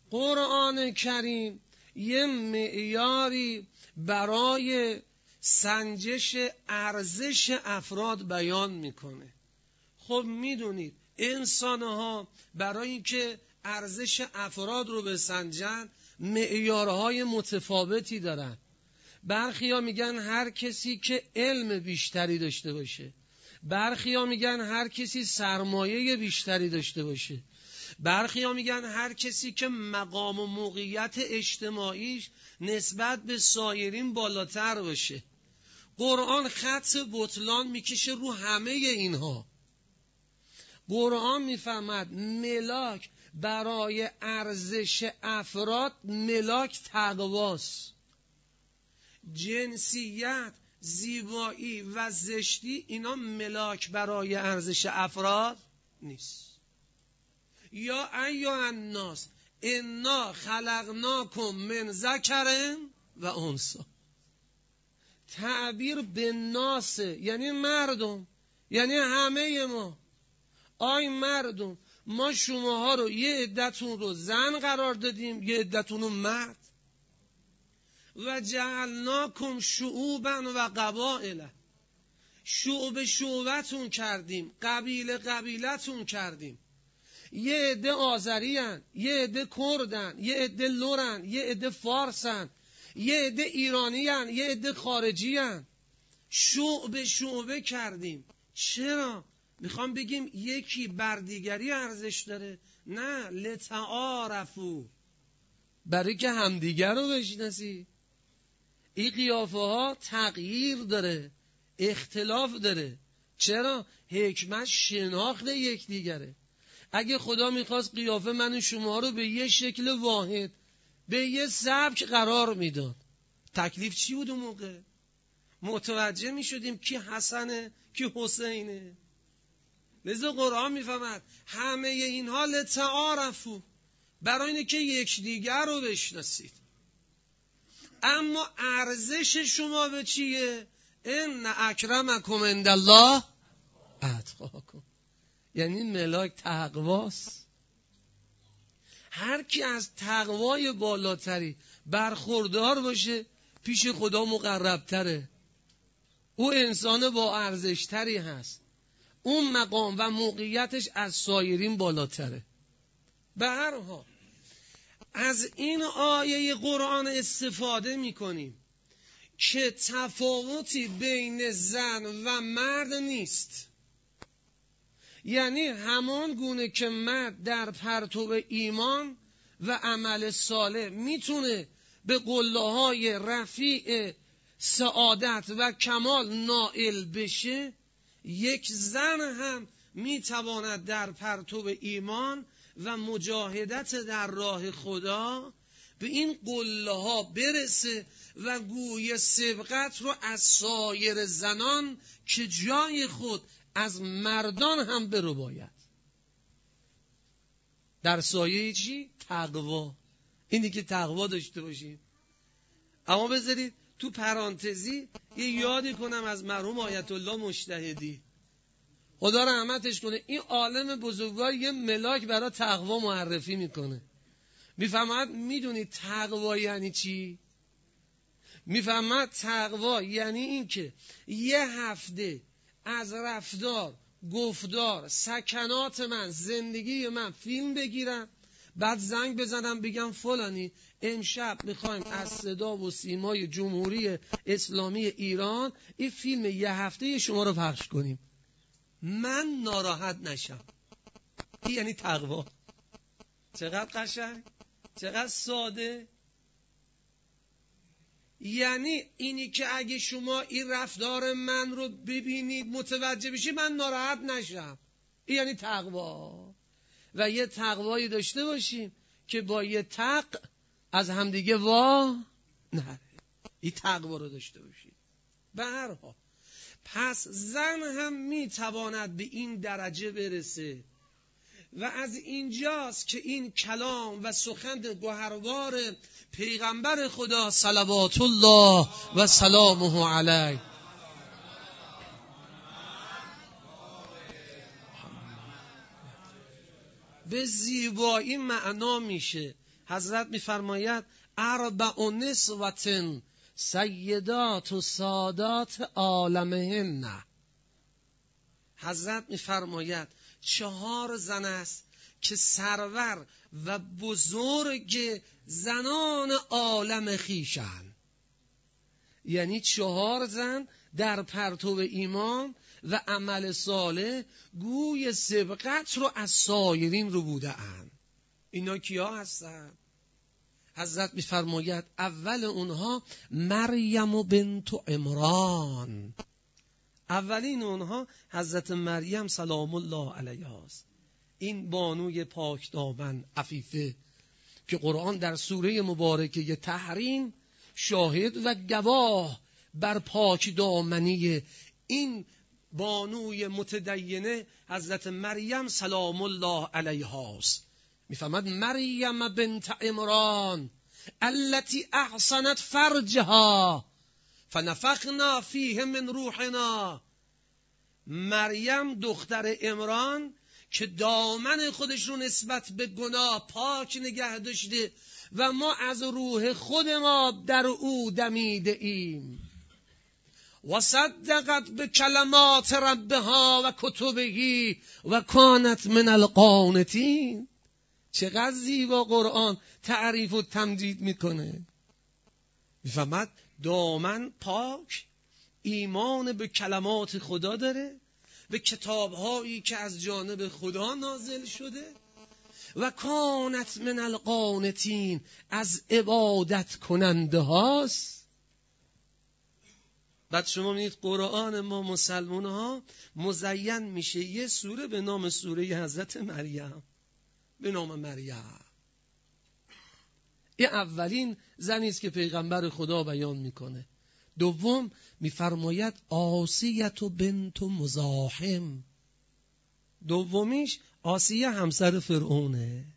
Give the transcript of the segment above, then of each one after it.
قرآن کریم یه معیاری برای سنجش ارزش افراد بیان میکنه. خب میدونید انسانها برای اینکه ارزش افراد رو بسنجن معیارهای متفاوتی دارن. برخیا میگن هر کسی که علم بیشتری داشته باشه، برخیا میگن هر کسی سرمایه بیشتری داشته باشه، برخیا میگن هر کسی که مقام و موقعیت اجتماعیش نسبت به سایرین بالاتر باشه. قرآن خط بطلان میکشه رو همه اینها. قرآن میفهمد ملاک برای ارزش افراد ملاک تقواست. جنسیت، زیبایی و زشتی اینا ملاک برای ارزش افراد نیست. یا ایها الناس انا خلقناکم من ذکر و انثی. تعبیر به ناس یعنی مردم، یعنی همه ما. آی مردم، ما شماها رو یه عدتون رو زن قرار دادیم، یه عدتون رو مرد. و جعلناکم شعوبا و قبائل، شعبتون کردیم، قبیلتون کردیم. یه عده آذری‌ان، یه عده کردن، یه عده لرن، یه عده فارسن، یه عده ایرانیان، یه عده خارجیان. شعبه کردیم. چرا؟ میخوام بگیم یکی بر دیگری ارزش داره؟ نه، لتعارفو، برای که همدیگر رو بشناسی. این قیافه ها تغییر داره، اختلاف داره. چرا؟ حکمت شناخت یکدیگره. اگه خدا میخواست قیافه من و شما رو به یه شکل واحد، به یه سبک قرار میداد، تکلیف چی بود اون موقع؟ متوجه میشدیم کی حسنه کی حسینه. لذا قرآن میفهمد همه اینها لتعارفو، برای اینه که یکدیگر رو بشناسید. اما ارزش شما به چیه؟ ان اکرمکم عند الله اتقاکم، یعنی ملاک تقواست. هر کی از تقوای بالاتری برخوردار باشه پیش خدا مقربتره، او انسان با ارزشتری هست، اون مقام و موقعیتش از سایرین بالاتره. به هر حال از این آیه قرآن استفاده میکنیم که تفاوتی بین زن و مرد نیست. یعنی همان گونه که مرد در پرتو ایمان و عمل صالح میتونه به قله‌های رفیع سعادت و کمال نائل بشه، یک زن هم میتواند در پرتو ایمان و مجاهدت در راه خدا به این قله‌ها برسه و گوی سبقت رو از سایر زنان که جای خود از مردان هم برو باید. در سایه چی؟ تقوا. اینی که تقوا داشته باشیم. اما بذارید تو پرانتزی یه یادی کنم از مرحوم آیت الله مجتهدی، خدا رحمتش کنه. این عالم بزرگوار یه ملاک برای تقوا معرفی میکنه. میفهمد میدونی تقوا یعنی چی؟ میفهمد تقوا یعنی این که یه هفته از رفتار، گفتار، سکنات من، زندگی من فیلم بگیرم، بعد زنگ بزنم بگم فلانی امشب میخوایم از صدا و سیمای جمهوری اسلامی ایران این فیلم یه هفته شما رو پخش کنیم، من ناراحت نشم. این یعنی تقوا. چقدر قشنگ، چقدر ساده. یعنی اینی که اگه شما این رفتار من رو ببینید متوجه بشید من ناراحت نشم، این یعنی تقوا. و یه تقوایی داشته باشیم که با یه تق از همدیگه وا نره. این تقوا رو داشته باشید. به هر حال پس زن هم میتواند به این درجه برسه و از اینجاست که این کلام و سخن گوهروار پیغمبر خدا صلوات الله و سلامه علیه به زیبایی معنا میشه حضرت میفرماید اربع نسوة سیدات و سادات عالمهن. حضرت میفرماید 4 زن است که سرور و بزرگ زنان عالم خویشند. یعنی 4 زن در پرتو ایمان و عمل صالح گوی سبقت رو از سایرین رو بوده اند. اینا کیا هستن؟ حضرت میفرماید اول اونها مریم بنت عمران. اولین اونها حضرت مریم سلام الله علیها است. این بانوی پاک دامن عفیفه که قرآن در سوره مبارکه تحریم شاهد و گواه بر پاک دامنی این بانوی متدینه حضرت مریم سلام الله علیها است. میفهمد مریم بنت عمران التي احصنت فرجها فنفخنا فیه من روحنا. مریم دختر عمران که دامن خودش رو نسبت به گناه پاک نگه داشته و ما از روح خود ما در او دمیده ایم. و صدقت به کلمات ربها و کتبه و کانت من القانتین. چقدر زیبا قرآن تعریف و تمجید میکنه. میفهمد دامن پاک، ایمان به کلمات خدا داره، به کتابهایی که از جانب خدا نازل شده، و کانت من القانتین، از عبادت کننده هاست. بعد شما می‌بینید قرآن ما مسلمان ها مزین میشه یه سوره به نام سوره حضرت مریم، به نام مریم. این اولین زنی است که پیغمبر خدا بیان میکنه. دوم میفرماید آسیه بنت مزاحم. دومیش آسیه همسر فرعونه.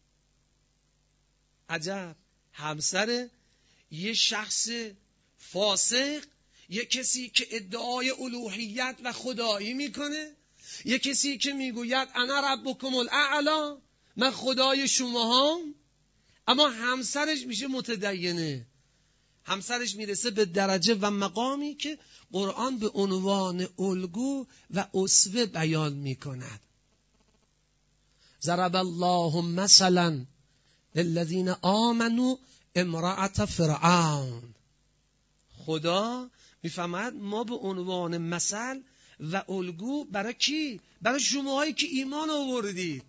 عجب، همسر یه شخص فاسق، یه کسی که ادعای الوهیت و خدایی میکنه، یه کسی که میگوید انا ربکم الاعلی، من خدای شما هم، اما همسرش میشه متدینه. همسرش میرسه به درجه و مقامی که قرآن به عنوان الگو و اسوه بیان میکند. ضرب الله مثلا للذین آمنوا امرأة فرعون. خدا میفهمد ما به عنوان مثل و الگو برای کی؟ برای شماهایی که ایمان آوردید.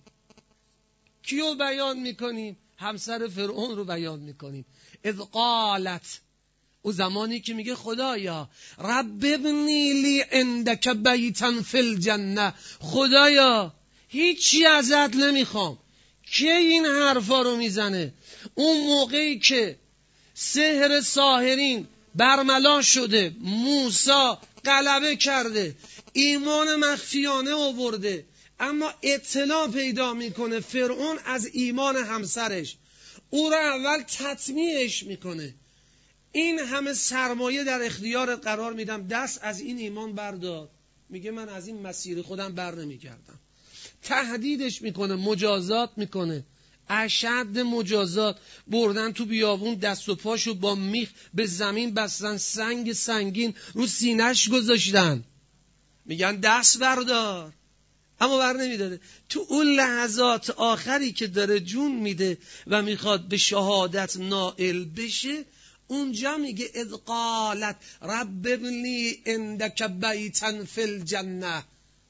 کیو بیان میکنیم؟ همسر فرعون رو بیان میکنیم. اذ قالت، او زمانی که میگه خدایا رب ابنی لی عندک بیتا فی الجنه، خدایا هیچی ازت نمیخوام. کی این حرفا رو میزنه؟ اون موقعی که سحر ساحرین برملا شده، موسی غلبه کرده، ایمان مخفیانه آورده، اما اطلاع پیدا میکنه فرعون از ایمان همسرش، او را اول تطمیعش میکنه. این همه سرمایه در اختیارت قرار میدم، دست از این ایمان بردار. میگه من از این مسیر خودم بر نمیگردم. تهدیدش میکنه، مجازات میکنه، اشد مجازات. بردن تو بیابون دست و پاشو با میخ به زمین بستن، سنگ سنگین رو سینه‌اش گذاشتن، میگن دست بردار، اما بر نمیداره. تو اون لحظات آخری که داره جون میده و میخواد به شهادت نائل بشه، اونجا میگه اذ قالت رب ابنی عندک بیتا فی الجنه،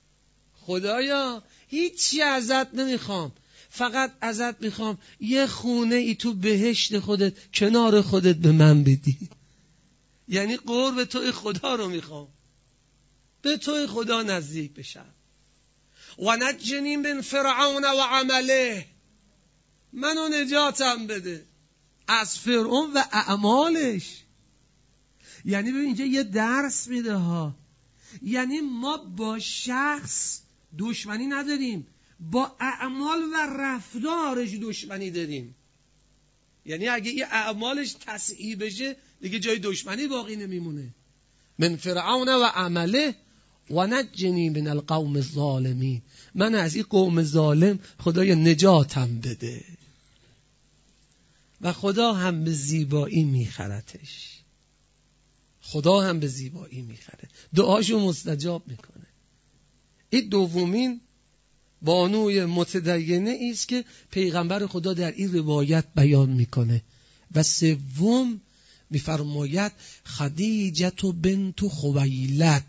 خدایا هیچی ازت نمیخوام، فقط ازت میخوام یه خونه ای تو بهشت خودت کنار خودت به من بدی. یعنی قرب توی خدا رو میخوام، به توی خدا نزدیک بشم. و نجنی من فرعون و عمله، منو نجاتم بده از فرعون و اعمالش. یعنی ببین اینجا یه درس میده ها، یعنی ما با شخص دشمنی نداریم، با اعمال و رفتارش دشمنی داریم. یعنی اگه این اعمالش تصحیح بشه دیگه جای دشمنی باقی نمیمونه. من فرعون و عمله و نجنی من القوم الظالمین، من از این قوم ظالم خدای نجاتم بده. و خدا هم به زیبایی میخرتش. خدا هم به زیبایی میخره، دعاشو مستجاب میکنه. این دومین بانوی متدینه ایست که پیغمبر خدا در این روایت بیان میکنه. و سوم میفرماید خدیجه بنت خویلد،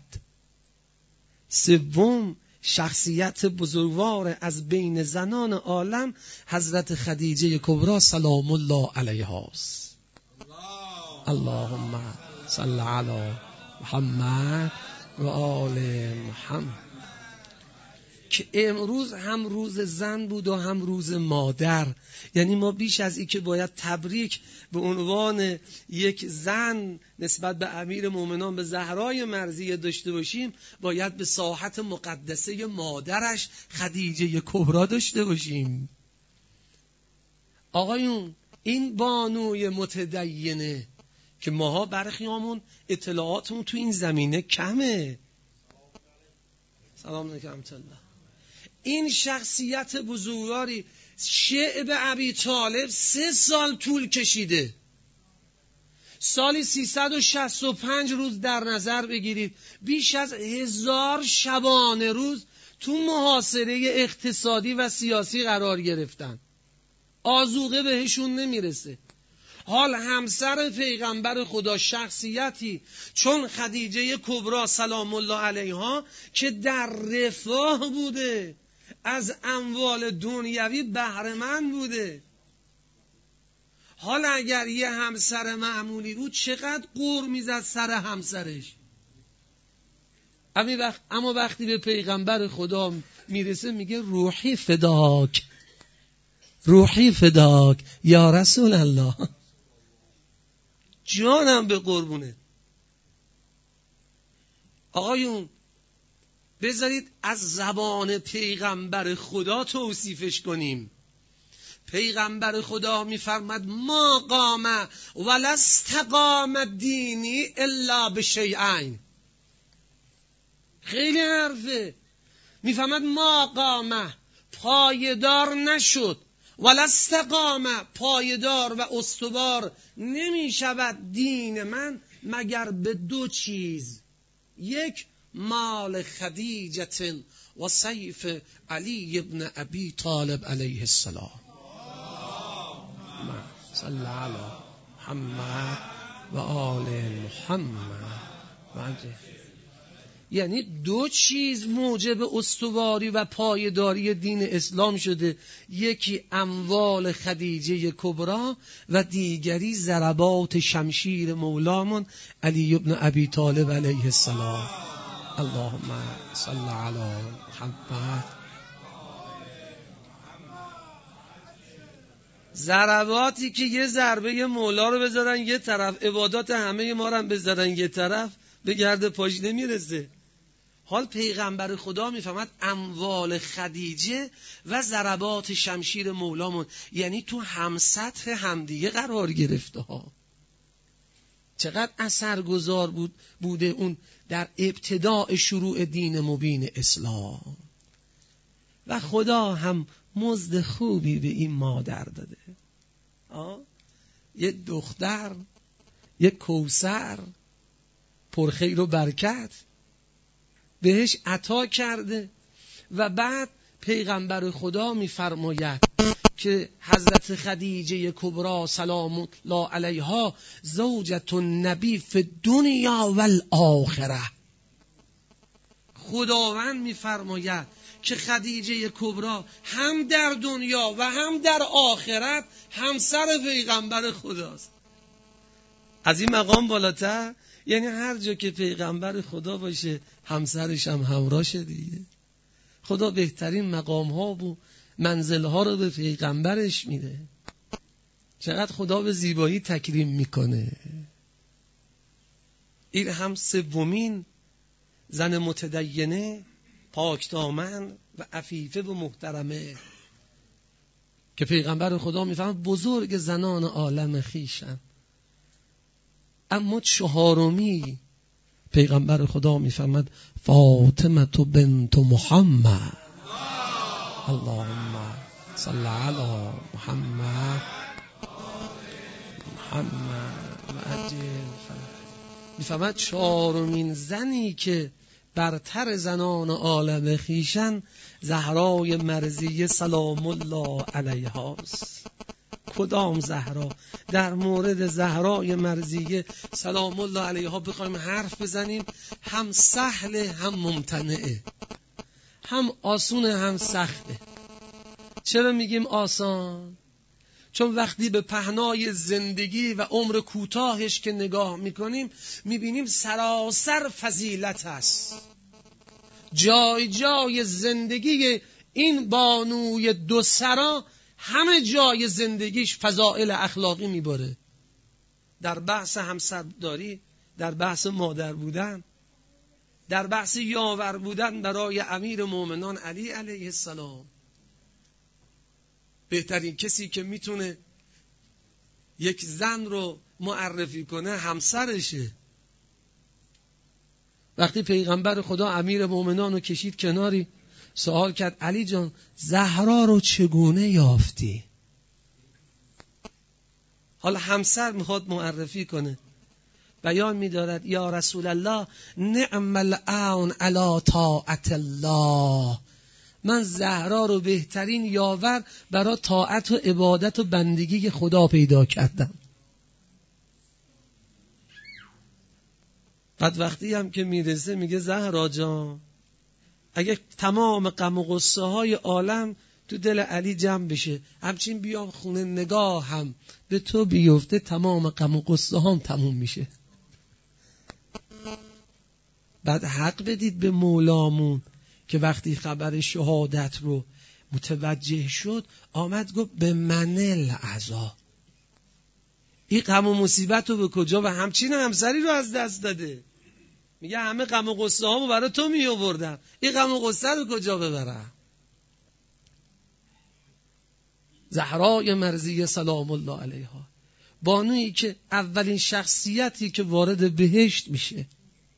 سوم شخصیت بزرگوار از بین زنان عالم حضرت خدیجه کبری سلام الله علیها است. اللهم صل علی محمد و آل محمد. که امروز هم روز زن بود و هم روز مادر. یعنی ما بیش از این که باید تبریک به عنوان یک زن نسبت به امیر مومنان به زهرای مرضیه داشته باشیم، باید به ساحت مقدسه مادرش خدیجه کبری داشته باشیم. آقایون، این بانوی متدینه که ماها برخیامون اطلاعاتمون تو این زمینه کمه. سلام علیکم الله. این شخصیت بزرگواری شعب ابی طالب 3 سال طول کشیده. سالی 365 روز در نظر بگیرید، بیش از 1000 شبانه روز تو محاصره اقتصادی و سیاسی قرار گرفتن. آذوقه بهشون نمیرسه. حال همسر پیغمبر خدا شخصیتی چون خدیجه کبری سلام الله علیها که در رفاه بوده، از اموال دنیوی بهره‌مند بوده. حالا اگر یه همسر معمولی بود چقدر قور میزد سر همسرش. اما وقتی به پیغمبر خدا میرسه میگه روحی فداک، روحی فداک یا رسول الله، جانم به قربونه. آقایون بذارید از زبان پیغمبر خدا توصیفش کنیم. پیغمبر خدا میفرماد ما قام ولا استقام دینی الا بشیئین. خیلی حرفه. میفرماد ما قام، پایدار نشد، ولا استقام، پایدار و استوار نمی شود دین من مگر به 2 چیز. یک، مال خدیجه و سیف علی ابن ابی طالب علیه السلام. صلی علی محمد و آل محمد. یعنی 2 چیز موجب استواری و پایداری دین اسلام شده. یکی اموال خدیجه کبری و دیگری ضربات شمشیر مولامون علی ابن ابی طالب علیه السلام. اللهم صل علی محمد. ضرباتی که یه ضربه مولا رو بذارن یه طرف، عبادات همه ما رو هم بذارن یه طرف، به گرد پاش نمیرسه. حال پیغمبر خدا میفهمد اموال خدیجه و ضربات شمشیر مولامون، یعنی تو همسطح همدیگه قرار گرفته ها. چقدر اثرگذار بوده اون در ابتداء شروع دین مبین اسلام. و خدا هم مزد خوبی به این مادر داده. یه دختر، یه کوثر پرخیر و برکت بهش عطا کرده. و بعد پیغمبر خدا میفرماید که حضرت خدیجه کبری سلام الله علیها زوجة النبی فی الدنیا والآخره. خداوند میفرماید که خدیجه کبری هم در دنیا و هم در آخرت همسر پیغمبر خداست. از این مقام بالاتر یعنی هر جا که پیغمبر خدا باشه همسرش هم همراهشه دیگه. خدا بهترین مقام ها و منزل ها رو به پیغمبرش میده. چقدر خدا به زیبایی تکریم میکنه. این هم سومین زن متدینه، پاکدامن و عفیفه و محترمه که پیغمبر خدا میفهمه بزرگ زنان عالم خیشن. اما 4می پیغمبر خدا میفهمد فاطمه بنت محمد. اللهم صل علی محمد. محمد و عجل فرج. میفهمد چهارمین زنی که برتر زنان عالم خیشن زهرای مرضیه سلام الله علیها است. کدام زهرا؟ در مورد زهرای مرضیه سلام الله علیها بخوایم حرف بزنیم هم سهل هم ممتنعه، هم آسونه هم سخته. چرا میگیم آسان؟ چون وقتی به پهنای زندگی و عمر کوتاهش که نگاه میکنیم میبینیم سراسر فضیلت است. جای جای زندگی این بانوی دو سرا همه جای زندگیش فضائل اخلاقی میبره. در بحث همسرداری، در بحث مادر بودن، در بحث یاور بودن برای امیر مومنان علی علیه السلام. بهترین کسی که میتونه یک زن رو معرفی کنه همسرشه. وقتی پیغمبر خدا امیر مومنان رو کشید کناری، سوال کرد علی جان زهرا رو چگونه یافتی؟ حالا همسر میخواد معرفی کنه، بیان می‌دارد یا رسول الله نعم العون علی طاعت الله، من زهرا رو بهترین یاور برای طاعت و عبادت و بندگی خدا پیدا کردم. بعد وقتی هم که میرسه میگه زهرا جان اگه تمام غم و غصه های عالم تو دل علی جمع بشه همچین بیام خونه نگاه هم به تو بیفته تمام غم و غصه هم تموم میشه. بعد حق بدید به مولامون که وقتی خبر شهادت رو متوجه شد آمد گفت به من العزا، این غم و مصیبت رو به کجا و همچین همسری رو از دست داده. میگه همه غم و غصه هامو برای تو می آوردم، این غم و غصه رو کجا ببرم؟ زهرای مرضیه سلام الله علیها، بانویی که اولین شخصیتی که وارد بهشت میشه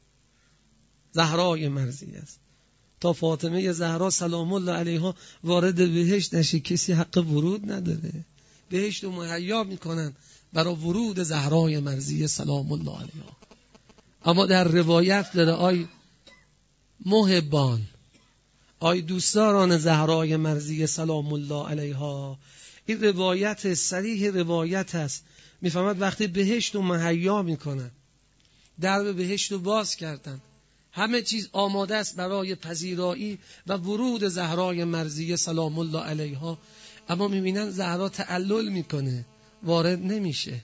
زهرای مرضیه است. تا فاطمه زهرا سلام الله علیها وارد بهشت نشه کسی حق ورود نداره. بهشت رو مهیا میکنن برای ورود زهرای مرضیه سلام الله علیها. اما در روایت داره آی محبان، آی دوستداران زهرای مرضیه سلام الله علیها، این روایت صریح روایت است. میفهمد وقتی بهشت رو مهیا میکنن، درب بهشت رو باز کردن، همه چیز آماده است برای پذیرایی و ورود زهرای مرضیه سلام الله علیها، اما میبینن زهرا تعلل میکنه، وارد نمیشه.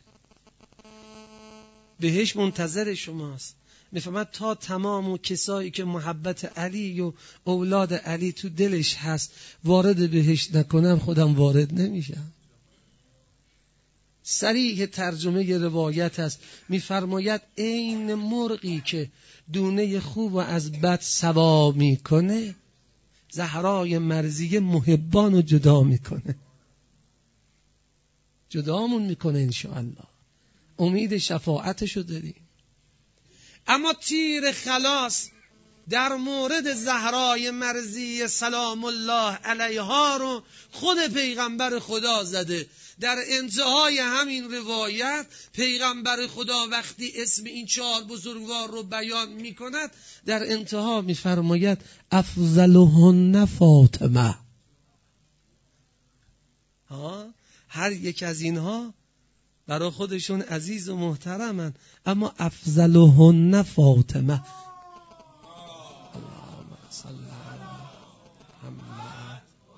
بهشت منتظر شماست. میفهمد تا تمام و کسایی که محبت علی و اولاد علی تو دلش هست وارد بهشت نکنم خودم وارد نمیشم. صریح ترجمه روایت است، میفرماید این مرغی که دونه خوب و از بد سوا میکنه زهرای مرضیه محبان رو جدا میکنه، جدامون میکنه انشاءالله. امید شفاعتشو داریم. اما تیر خلاص در مورد زهرای مرضیه سلام الله علیها رو خود پیغمبر خدا زده. در انتهای همین روایت پیغمبر خدا وقتی اسم این 4 بزرگوار رو بیان می کند در انتها می فرماید افضلهن فاطمه. هر یک از اینها برای خودشون عزیز و محترمن، اما افضلهن فاطمه. اللهم صل علی محمد.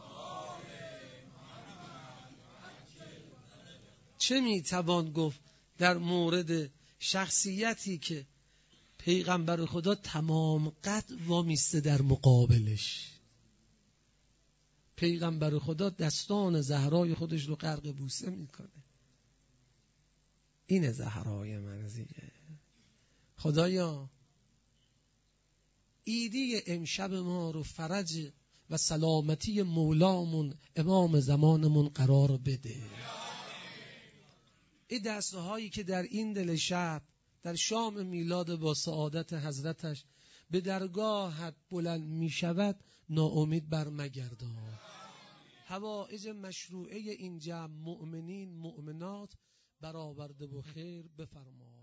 چه میتوان گفت در مورد شخصیتی که پیغمبر خدا تمام قد وامیسته در مقابلش؟ پیغمبر خدا دستان زهرای خودش رو غرق بوسه میکنه. این زهرای مرضیه. خدایا ایدی امشب ما رو فرج و سلامتی مولامون امام زمانمون قرار بده. این دستهایی که در این دل شب در شام میلاد با سعادت حضرتش به درگاهت بلند می شود ناامید بر مگردان. حوائج مشروعه این جمع مؤمنین مؤمنات برآورده و خیر بفرما.